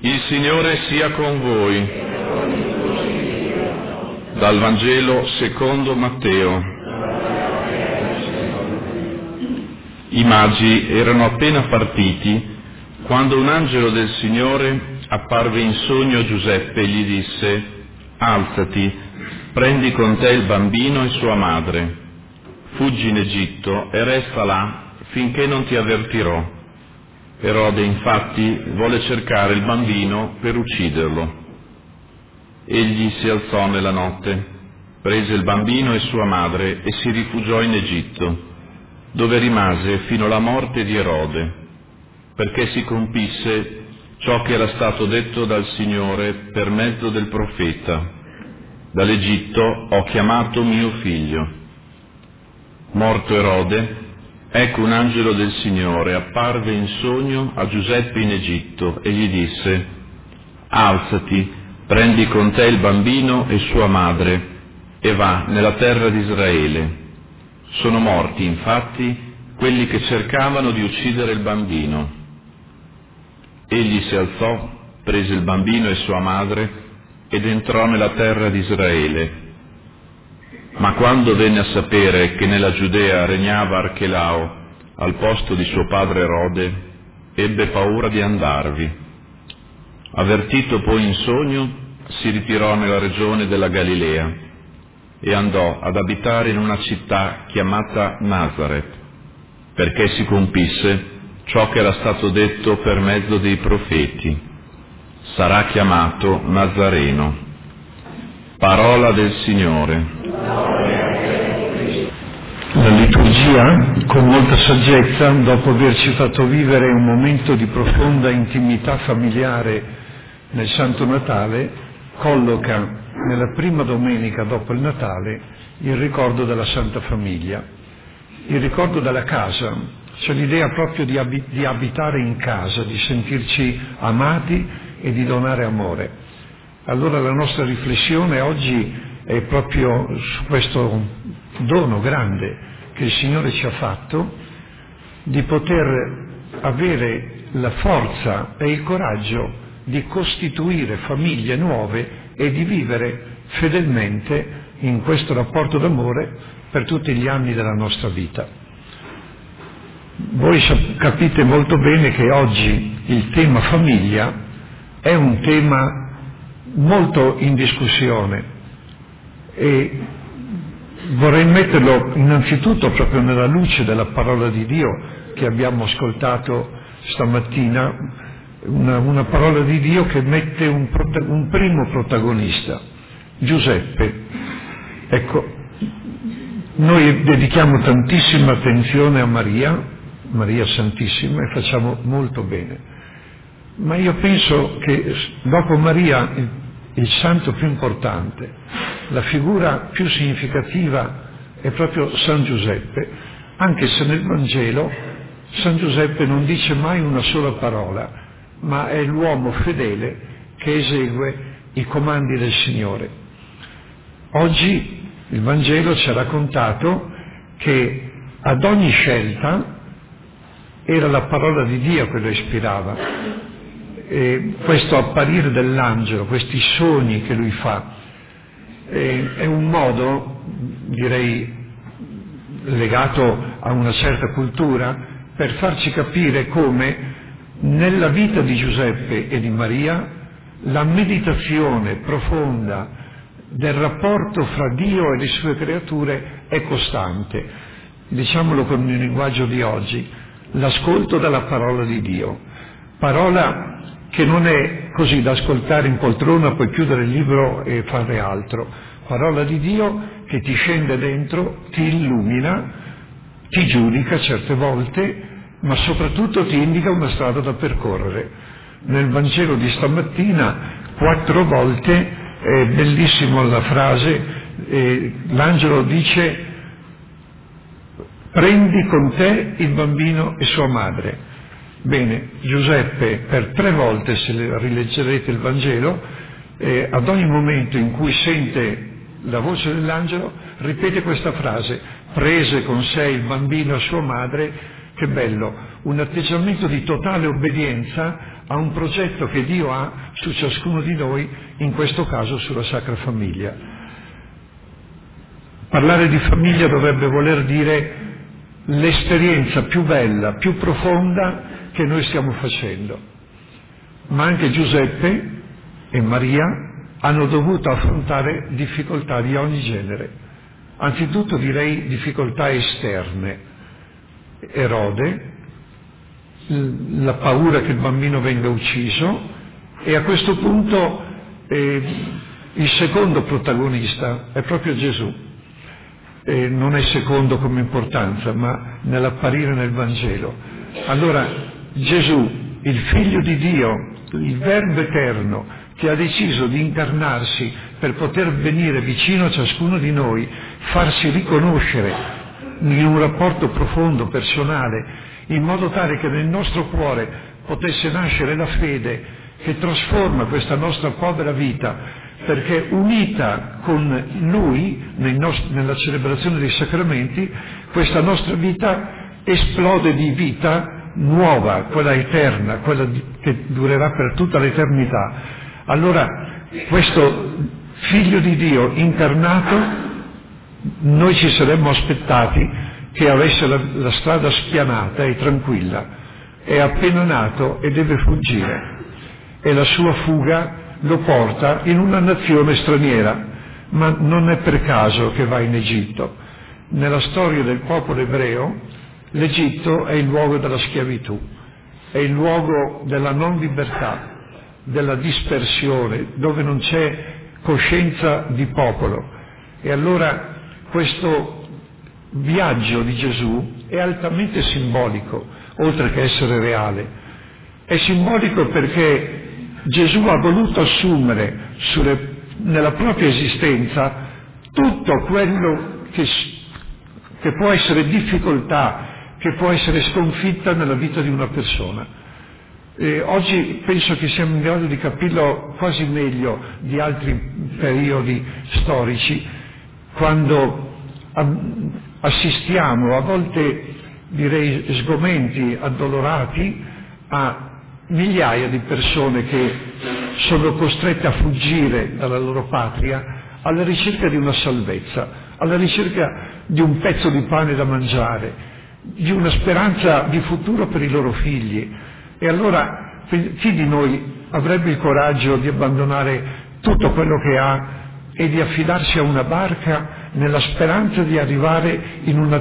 Il Signore sia con voi. Dal Vangelo secondo Matteo. I magi erano appena partiti quando un angelo del Signore apparve in sogno a Giuseppe e gli disse: «Alzati, prendi con te il bambino e sua madre, fuggi in Egitto e resta là finché non ti avvertirò». Erode infatti volle cercare il bambino per ucciderlo. Egli si alzò nella notte, prese il bambino e sua madre e si rifugiò in Egitto, dove rimase fino alla morte di Erode, perché si compisse ciò che era stato detto dal Signore per mezzo del profeta: «Dall'Egitto ho chiamato mio figlio». Morto Erode, ecco un angelo del Signore apparve in sogno a Giuseppe in Egitto e gli disse: «Alzati, prendi con te il bambino e sua madre e va nella terra di Israele. Sono morti, infatti, quelli che cercavano di uccidere il bambino». Egli si alzò, prese il bambino e sua madre ed entrò nella terra di Israele. Ma quando venne a sapere che nella Giudea regnava Archelao al posto di suo padre Erode, ebbe paura di andarvi. Avvertito poi in sogno, si ritirò nella regione della Galilea e andò ad abitare in una città chiamata Nazaret, perché si compisse ciò che era stato detto per mezzo dei profeti: sarà chiamato Nazareno. Parola del Signore. La liturgia, con molta saggezza, dopo averci fatto vivere un momento di profonda intimità familiare nel Santo Natale, colloca nella prima domenica dopo il Natale il ricordo della Santa Famiglia, il ricordo della casa, cioè l'idea proprio di abitare in casa, di sentirci amati e di donare amore. Allora la nostra riflessione oggi è proprio su questo dono grande che il Signore ci ha fatto, di poter avere la forza e il coraggio di costituire famiglie nuove e di vivere fedelmente in questo rapporto d'amore per tutti gli anni della nostra vita. Voi capite molto bene che oggi il tema famiglia è un tema molto in discussione e vorrei metterlo innanzitutto proprio nella luce della parola di Dio che abbiamo ascoltato stamattina, una parola di Dio che mette un primo protagonista, Giuseppe. Ecco, noi dedichiamo tantissima attenzione a Maria Santissima, e facciamo molto bene, ma io penso che dopo Maria il santo più importante, la figura più significativa è proprio San Giuseppe, anche se nel Vangelo San Giuseppe non dice mai una sola parola, ma è l'uomo fedele che esegue i comandi del Signore. Oggi il Vangelo ci ha raccontato che ad ogni scelta era la parola di Dio che lo ispirava. E questo apparire dell'angelo, questi sogni che lui fa, è un modo, direi, legato a una certa cultura, per farci capire come nella vita di Giuseppe e di Maria la meditazione profonda del rapporto fra Dio e le sue creature è costante. Diciamolo con il linguaggio di oggi: l'ascolto della parola di Dio, parola che non è così da ascoltare in poltrona, poi chiudere il libro e fare altro. Parola di Dio che ti scende dentro, ti illumina, ti giudica certe volte, ma soprattutto ti indica una strada da percorrere. Nel Vangelo di stamattina 4 volte, è bellissima la frase, l'angelo dice: prendi con te il bambino e sua madre. Bene, Giuseppe per 3 volte, se rileggerete il Vangelo, ad ogni momento in cui sente la voce dell'angelo, ripete questa frase: prese con sé il bambino e sua madre. Che bello, un atteggiamento di totale obbedienza a un progetto che Dio ha su ciascuno di noi, in questo caso sulla Sacra Famiglia. Parlare di famiglia dovrebbe voler dire l'esperienza più bella, più profonda che noi stiamo facendo. Ma anche Giuseppe e Maria hanno dovuto affrontare difficoltà di ogni genere. Anzitutto direi difficoltà esterne. Erode, la paura che il bambino venga ucciso, e a questo punto il secondo protagonista è proprio Gesù. Non è secondo come importanza, ma nell'apparire nel Vangelo. Allora Gesù, il Figlio di Dio, il Verbo eterno, che ha deciso di incarnarsi per poter venire vicino a ciascuno di noi, farsi riconoscere in un rapporto profondo, personale, in modo tale che nel nostro cuore potesse nascere la fede che trasforma questa nostra povera vita, perché unita con Lui nella celebrazione dei sacramenti, questa nostra vita esplode di vita nuova, quella eterna, quella che durerà per tutta l'eternità. Allora, questo Figlio di Dio incarnato, noi ci saremmo aspettati che avesse la strada spianata e tranquilla. È appena nato e deve fuggire, e la sua fuga lo porta in una nazione straniera, ma non è per caso che va in Egitto. Nella storia del popolo ebreo, l'Egitto è il luogo della schiavitù, è il luogo della non libertà, della dispersione, dove non c'è coscienza di popolo. E allora questo viaggio di Gesù è altamente simbolico, oltre che essere reale. È simbolico perché Gesù ha voluto assumere nella propria esistenza tutto quello che può essere difficoltà, che può essere sconfitta nella vita di una persona. Oggi penso che siamo in grado di capirlo quasi meglio di altri periodi storici, quando assistiamo, a volte direi sgomenti, addolorati, a migliaia di persone che sono costrette a fuggire dalla loro patria alla ricerca di una salvezza, alla ricerca di un pezzo di pane da mangiare, di una speranza di futuro per i loro figli. E allora chi di noi avrebbe il coraggio di abbandonare tutto quello che ha e di affidarsi a una barca nella speranza di arrivare in una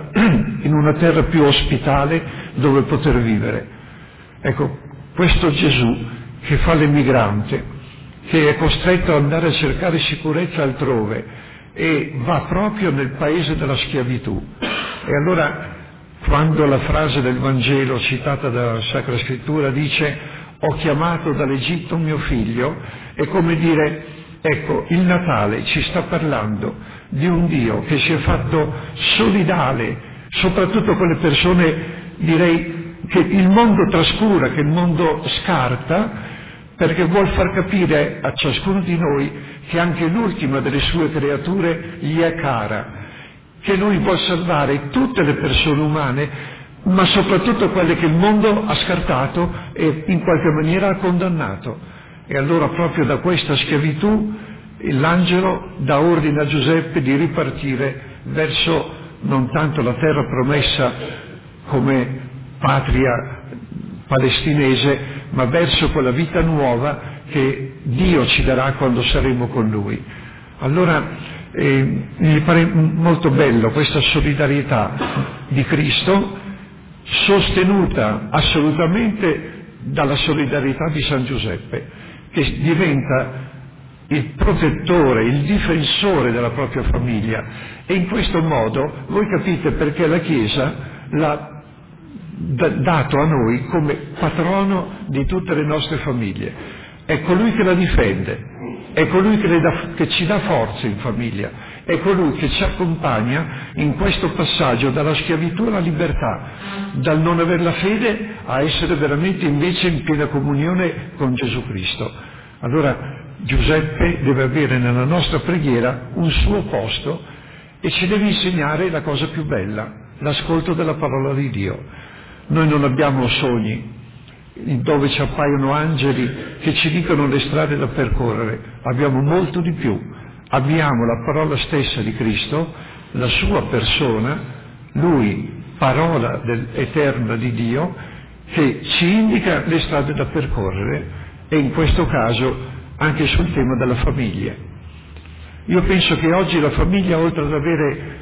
terra più ospitale dove poter vivere? Ecco, questo Gesù che fa l'emigrante, che è costretto ad andare a cercare sicurezza altrove e va proprio nel paese della schiavitù. E allora, quando la frase del Vangelo citata dalla Sacra Scrittura dice «Ho chiamato dall'Egitto mio figlio», è come dire, ecco, il Natale ci sta parlando di un Dio che si è fatto solidale, soprattutto con le persone, direi, che il mondo trascura, che il mondo scarta, perché vuol far capire a ciascuno di noi che anche l'ultima delle sue creature gli è cara, che Lui può salvare tutte le persone umane, ma soprattutto quelle che il mondo ha scartato e in qualche maniera ha condannato. E allora proprio da questa schiavitù l'angelo dà ordine a Giuseppe di ripartire verso non tanto la terra promessa come patria palestinese, ma verso quella vita nuova che Dio ci darà quando saremo con Lui. Allora mi pare molto bello questa solidarietà di Cristo, sostenuta assolutamente dalla solidarietà di San Giuseppe, che diventa il protettore, il difensore della propria famiglia. E in questo modo voi capite perché la Chiesa l'ha dato a noi come patrono di tutte le nostre famiglie. È colui che la difende, è colui che ci dà forza in famiglia, è colui che ci accompagna in questo passaggio dalla schiavitù alla libertà, dal non aver la fede a essere veramente invece in piena comunione con Gesù Cristo. Allora Giuseppe deve avere nella nostra preghiera un suo posto e ci deve insegnare la cosa più bella, l'ascolto della parola di Dio. Noi non abbiamo sogni, dove ci appaiono angeli che ci dicono le strade da percorrere. Abbiamo molto di più. Abbiamo la parola stessa di Cristo, la sua persona, Lui, parola eterna di Dio, che ci indica le strade da percorrere, e in questo caso anche sul tema della famiglia. Io penso che oggi la famiglia, oltre ad avere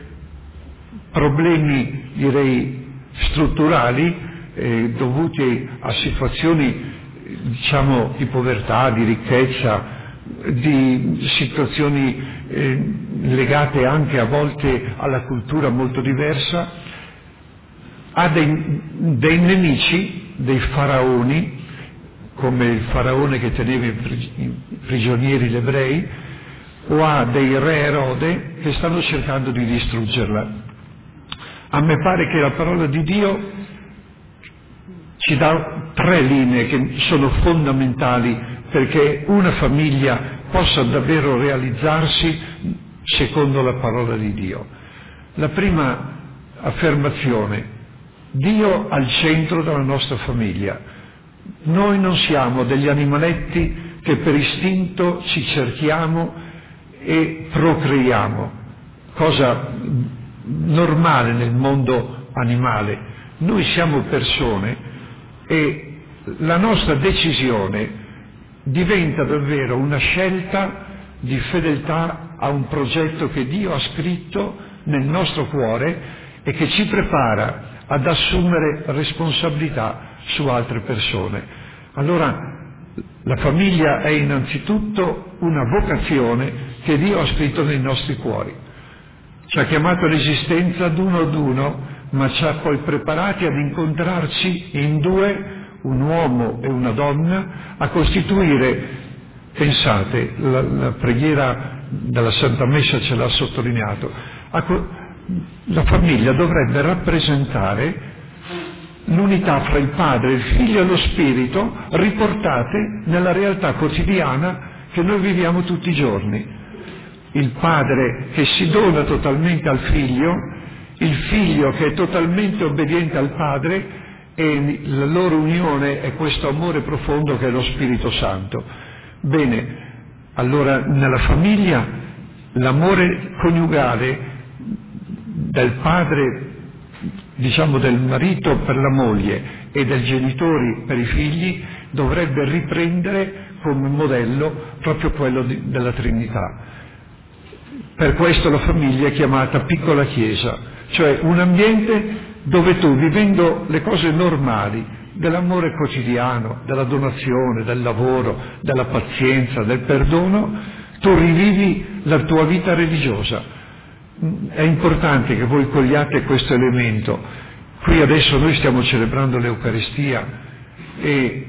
problemi, direi, strutturali, dovuti a situazioni, diciamo, di povertà, di ricchezza, di situazioni legate anche a volte alla cultura molto diversa, ha dei nemici, dei faraoni, come il faraone che teneva prigionieri gli ebrei, o ha dei re Erode che stanno cercando di distruggerla. A me pare che la parola di Dio ci dà 3 linee che sono fondamentali perché una famiglia possa davvero realizzarsi secondo la parola di Dio. La prima affermazione: Dio al centro della nostra famiglia. Noi non siamo degli animaletti che per istinto ci cerchiamo e procreiamo, cosa normale nel mondo animale. Noi siamo persone e la nostra decisione diventa davvero una scelta di fedeltà a un progetto che Dio ha scritto nel nostro cuore e che ci prepara ad assumere responsabilità su altre persone. Allora la famiglia è innanzitutto una vocazione che Dio ha scritto nei nostri cuori. Ci ha chiamato all'esistenza ad uno, ma ci ha poi preparati ad incontrarci in 2, un uomo e una donna, a costituire, pensate, la preghiera della Santa Messa ce l'ha sottolineato, la famiglia dovrebbe rappresentare l'unità fra il Padre, il Figlio e lo Spirito, riportate nella realtà quotidiana che noi viviamo tutti i giorni. Il Padre che si dona totalmente al Figlio, il Figlio che è totalmente obbediente al Padre, e la loro unione è questo amore profondo che è lo Spirito Santo. Bene, allora nella famiglia l'amore coniugale del padre, diciamo del marito per la moglie e dei genitori per i figli, dovrebbe riprendere come modello proprio quello della Trinità. Per questo la famiglia è chiamata piccola chiesa, cioè un ambiente dove tu, vivendo le cose normali dell'amore quotidiano, della donazione, del lavoro, della pazienza, del perdono, tu rivivi la tua vita religiosa. È importante che voi cogliate questo elemento. Qui adesso noi stiamo celebrando l'Eucaristia e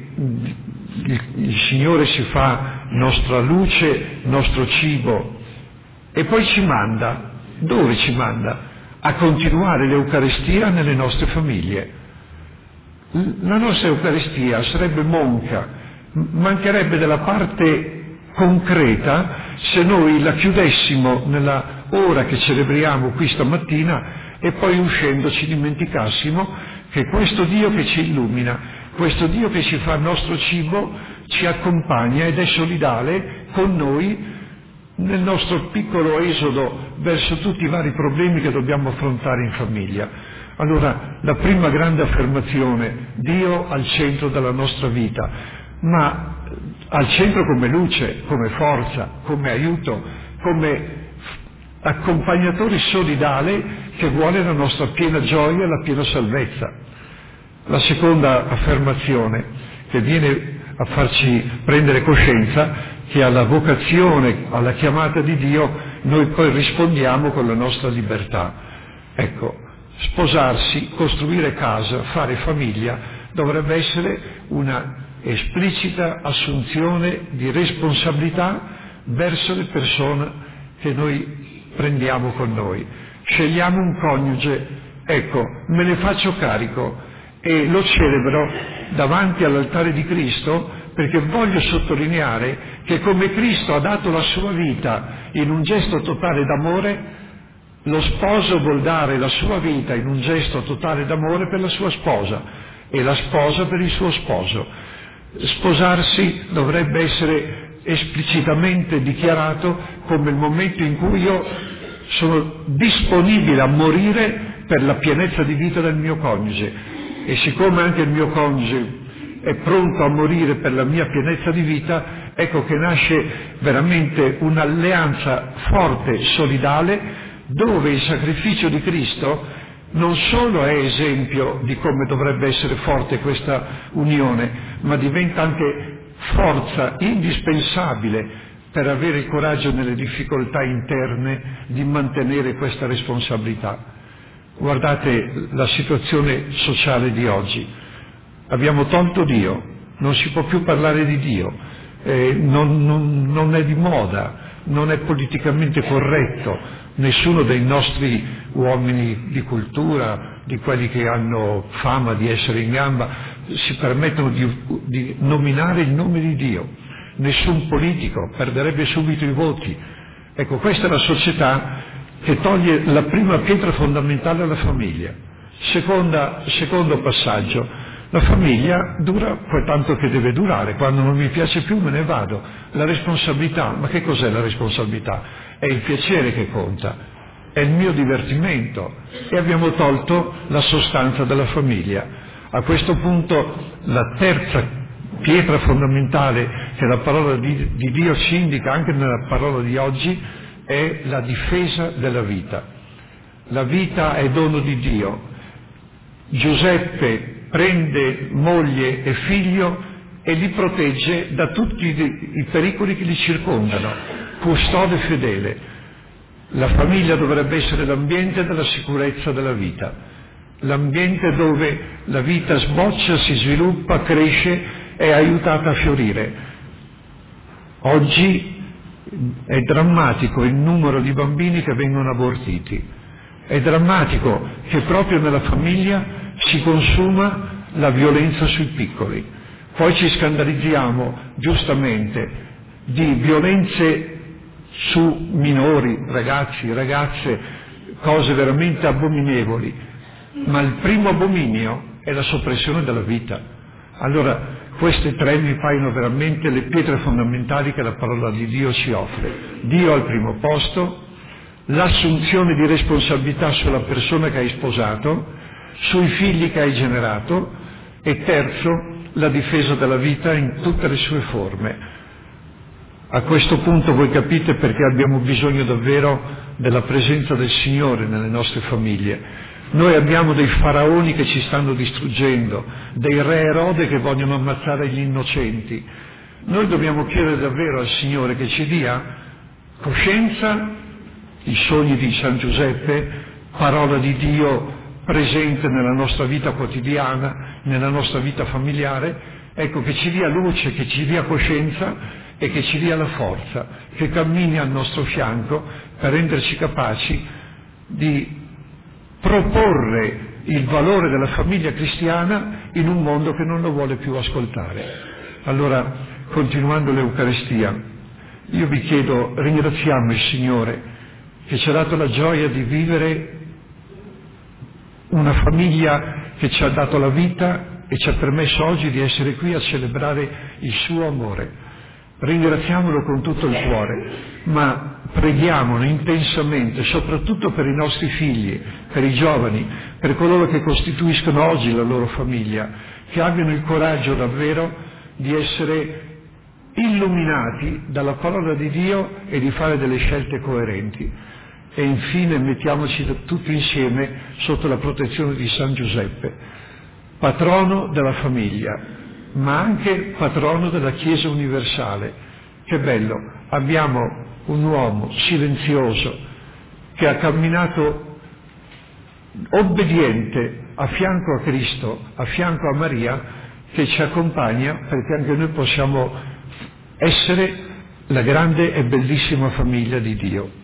il Signore si fa nostra luce, nostro cibo, e poi ci manda. Dove ci manda? A continuare l'Eucaristia nelle nostre famiglie. La nostra Eucaristia sarebbe monca, mancherebbe della parte concreta se noi la chiudessimo nella ora che celebriamo qui stamattina e poi uscendo ci dimenticassimo che questo Dio che ci illumina, questo Dio che ci fa il nostro cibo, ci accompagna ed è solidale con noi nel nostro piccolo esodo verso tutti i vari problemi che dobbiamo affrontare in famiglia. Allora, la prima grande affermazione: Dio al centro della nostra vita, ma al centro come luce, come forza, come aiuto, come accompagnatore solidale che vuole la nostra piena gioia e la piena salvezza. La seconda affermazione che viene a farci prendere coscienza che alla vocazione, alla chiamata di Dio, noi poi rispondiamo con la nostra libertà. Ecco, sposarsi, costruire casa, fare famiglia dovrebbe essere una esplicita assunzione di responsabilità verso le persone che noi prendiamo con noi. Scegliamo un coniuge, ecco, me ne faccio carico e lo celebro davanti all'altare di Cristo, perché voglio sottolineare che come Cristo ha dato la sua vita in un gesto totale d'amore, lo sposo vuol dare la sua vita in un gesto totale d'amore per la sua sposa. e la sposa per il suo sposo. Sposarsi dovrebbe essere esplicitamente dichiarato come il momento in cui io sono disponibile a morire per la pienezza di vita del mio coniuge, e siccome anche il mio coniuge è pronto a morire per la mia pienezza di vita, ecco che nasce veramente un'alleanza forte, solidale, dove il sacrificio di Cristo non solo è esempio di come dovrebbe essere forte questa unione, ma diventa anche forza indispensabile per avere il coraggio nelle difficoltà interne di mantenere questa responsabilità. Guardate la situazione sociale di oggi. Abbiamo tolto Dio, non si può più parlare di Dio, non è di moda, non è politicamente corretto. Nessuno dei nostri uomini di cultura, di quelli che hanno fama di essere in gamba, si permettono di nominare il nome di Dio. Nessun politico, perderebbe subito i voti. Ecco, questa è la società che toglie la prima pietra fondamentale alla famiglia. Secondo passaggio, la famiglia dura quel tanto che deve durare, quando non mi piace più me ne vado. La responsabilità, ma che cos'è la responsabilità? È il piacere che conta, è il mio divertimento, e abbiamo tolto la sostanza della famiglia. A questo punto la terza pietra fondamentale che la parola di Dio ci indica anche nella parola di oggi è la difesa della vita. La vita è dono di Dio. Giuseppe prende moglie e figlio e li protegge da tutti i pericoli che li circondano, custode fedele. La famiglia dovrebbe essere l'ambiente della sicurezza della vita, l'ambiente dove la vita sboccia, si sviluppa, cresce, è aiutata a fiorire. Oggi è drammatico il numero di bambini che vengono abortiti, è drammatico che proprio nella famiglia si consuma la violenza sui piccoli. Poi ci scandalizziamo, giustamente, di violenze su minori, ragazzi, ragazze, cose veramente abominevoli, ma il primo abominio è la soppressione della vita. Allora, queste tre mi paiono veramente le pietre fondamentali che la parola di Dio ci offre. Dio al primo posto, l'assunzione di responsabilità sulla persona che hai sposato, sui figli che hai generato, e terzo, la difesa della vita in tutte le sue forme. A questo punto voi capite perché abbiamo bisogno davvero della presenza del Signore nelle nostre famiglie. Noi abbiamo dei faraoni che ci stanno distruggendo, dei re Erode che vogliono ammazzare gli innocenti. Noi dobbiamo chiedere davvero al Signore che ci dia coscienza, i sogni di San Giuseppe, parola di Dio presente nella nostra vita quotidiana, nella nostra vita familiare, ecco, che ci dia luce, che ci dia coscienza e che ci dia la forza, che cammini al nostro fianco per renderci capaci di proporre il valore della famiglia cristiana in un mondo che non lo vuole più ascoltare. Allora, continuando l'Eucaristia, io vi chiedo, ringraziamo il Signore che ci ha dato la gioia di vivere una famiglia che ci ha dato la vita e ci ha permesso oggi di essere qui a celebrare il suo amore. Ringraziamolo con tutto il cuore, ma preghiamolo intensamente, soprattutto per i nostri figli, per i giovani, per coloro che costituiscono oggi la loro famiglia, che abbiano il coraggio davvero di essere illuminati dalla parola di Dio e di fare delle scelte coerenti. E infine mettiamoci tutti insieme sotto la protezione di San Giuseppe, patrono della famiglia, ma anche patrono della Chiesa universale. Che bello, abbiamo un uomo silenzioso che ha camminato obbediente a fianco a Cristo, a fianco a Maria, che ci accompagna perché anche noi possiamo essere la grande e bellissima famiglia di Dio.